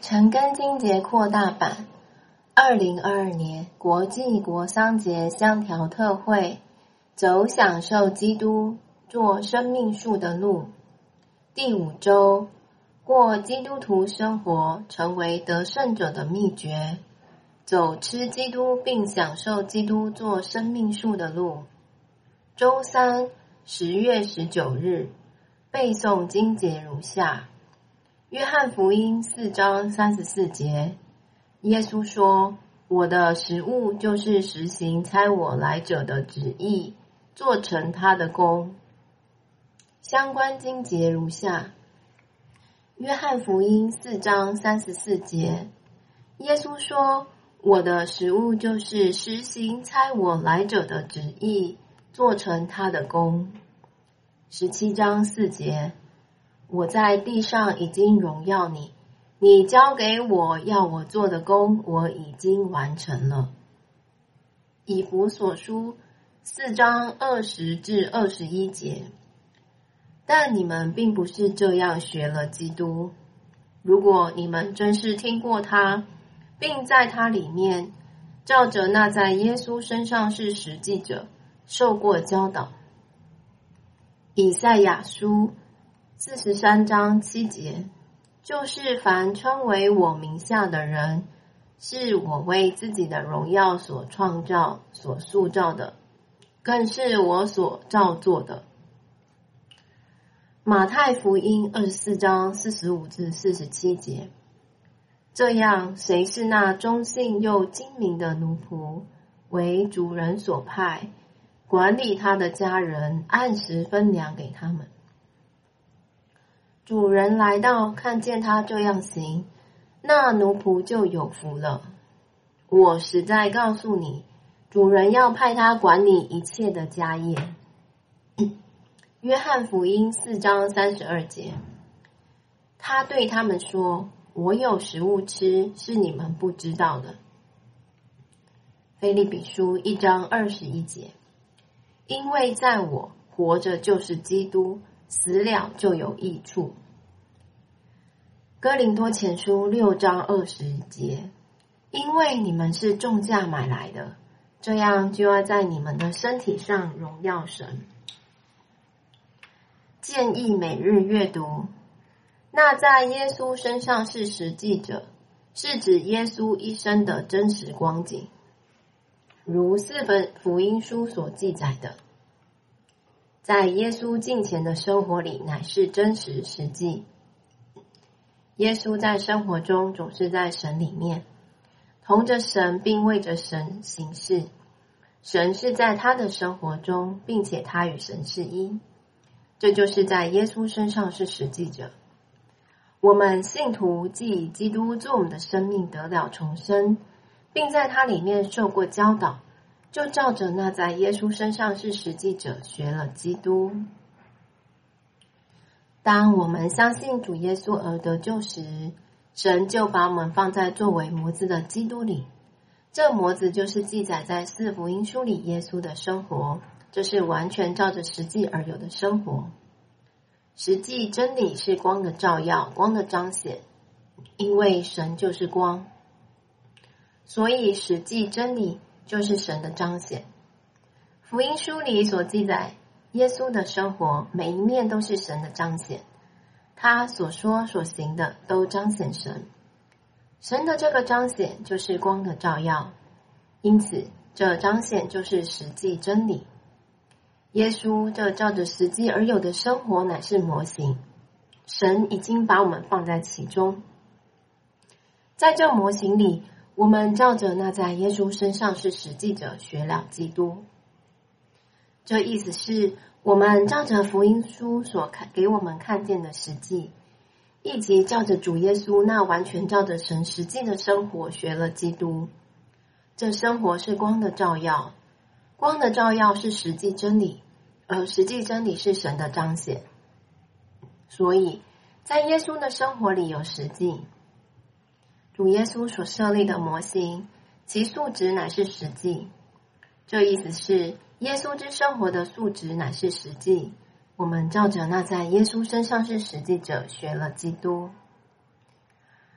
陈根金节扩大版2022年国际国丧节香调特会，走享受基督做生命树的路。第5周，过基督徒生活成为得胜者的秘诀，走吃基督并享受基督做生命树的路。周3，10月19日，背诵经节如下：约翰福音4章34节，耶稣说：“我的食物就是实行差我来者的旨意，做成他的功。”相关经节如下：约翰福音4章34节，耶稣说：“我的食物就是实行差我来者的旨意，做成他的功。”17章4节，我在地上已经荣耀你，你交给我要我做的工，我已经完成了。以弗所书4章20至21节，但你们并不是这样学了基督。如果你们真是听过他，并在他里面，照着那在耶稣身上是实际者，受过教导。以赛亚书43章7节，就是凡称为我名下的人，是我为自己的荣耀所创造、所塑造的，更是我所造作的。马太福音24章45至47节，这样谁是那忠信又精明的奴仆，为主人所派，管理他的家人，按时分粮给他们。主人来到，看见他这样行，那奴仆就有福了。我实在告诉你，主人要派他管理一切的家业。约翰福音4章32节，他对他们说：“我有食物吃，是你们不知道的。”腓立比书1章21节，因为在我活着就是基督，死了就有益处。哥林多前书6章20节，因为你们是重价买来的，这样就要在你们的身体上荣耀神。建议每日阅读。那在耶稣身上是实际者，是指耶稣一生的真实光景，如4本福音书所记载的，在耶稣近前的生活里乃是真实实际。耶稣在生活中总是在神里面，同着神并为着神行事，神是在他的生活中，并且他与神是一，这就是在耶稣身上是实际者。我们信徒既以基督做我们的生命得了重生，并在他里面受过教导，就照着那在耶稣身上是实际者学了基督。当我们相信主耶稣而得救时，神就把我们放在作为模子的基督里。这模子就是记载在4福音书里耶稣的生活，这是完全照着实际而有的生活。实际真理是光的照耀，光的彰显，因为神就是光，所以实际真理就是神的彰显。福音书里所记载耶稣的生活，每一面都是神的彰显，他所说所行的都彰显神。神的这个彰显就是光的照耀，因此这彰显就是实际真理。耶稣这照着实际而有的生活乃是模型，神已经把我们放在其中。在这模型里，我们照着那在耶稣身上是实际者学了基督。这意思是我们照着福音书所给我们看见的实际，以及照着主耶稣那完全照着神实际的生活学了基督。这生活是光的照耀，光的照耀是实际真理，而实际真理是神的彰显。所以在耶稣的生活里有实际。主耶稣所设立的模型，其素质乃是实际。这意思是耶稣之生活的素质乃是实际，我们照着那在耶稣身上是实际者学了基督。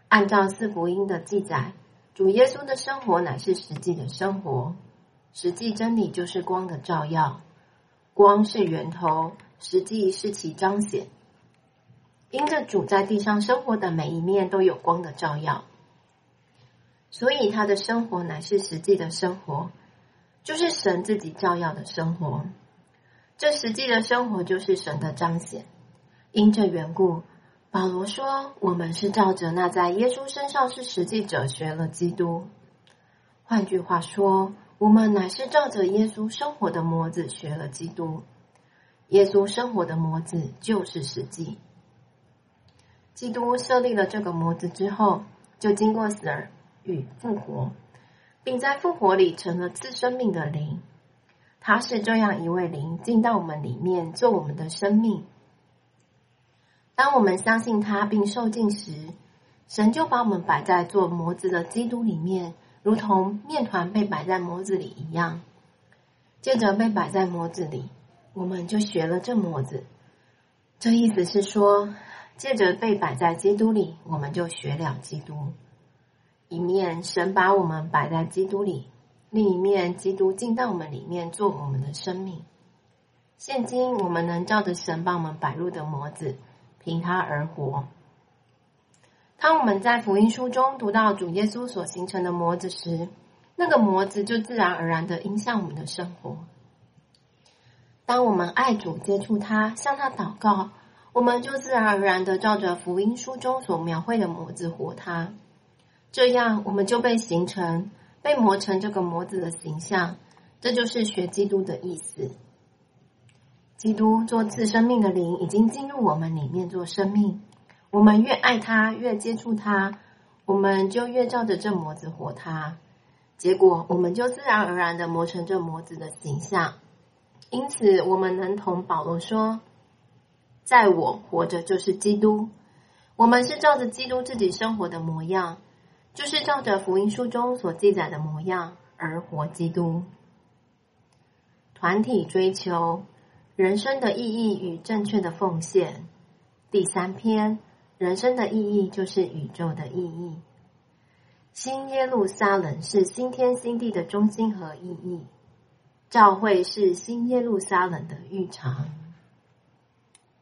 按照四福音的记载，主耶稣的生活乃是实际的生活，实际真理就是光的照耀，光是源头，实际是其彰显。因着主在地上生活的每一面都有光的照耀，所以他的生活乃是实际的生活，就是神自己照耀的生活。这实际的生活就是神的彰显。因这缘故，保罗说，我们是照着那在耶稣身上是实际者学了基督。换句话说，我们乃是照着耶稣生活的模子学了基督。耶稣生活的模子就是实际。基督设立了这个模子之后，就经过死而与复活，并在复活里成了赐生命的灵。他是这样一位灵进到我们里面，做我们的生命。当我们相信他并受浸时，神就把我们摆在做模子的基督里面，如同面团被摆在模子里一样。接着被摆在模子里，我们就学了这模子。这意思是说，借着被摆在基督里，我们就学了基督。一面神把我们摆在基督里，另一面基督进到我们里面做我们的生命。现今我们能照着神把我们摆入的模子，凭他而活。当我们在福音书中读到主耶稣所形成的模子时，那个模子就自然而然地影响我们的生活。当我们爱主接触他，向他祷告，我们就自然而然地照着福音书中所描绘的模子活他。这样我们就被磨成这个模子的形象，这就是学基督的意思。基督做赐生命的灵已经进入我们里面做生命，我们越爱他，越接触他，我们就越照着这模子活他。结果我们就自然而然地磨成这模子的形象。因此我们能同保罗说，在我活着就是基督。我们是照着基督自己生活的模样，就是照着福音书中所记载的模样而活基督。团体追求，人生的意义与正确的奉献。第3篇，人生的意义就是宇宙的意义。新耶路撒冷是新天新地的中心和意义，教会是新耶路撒冷的浴场。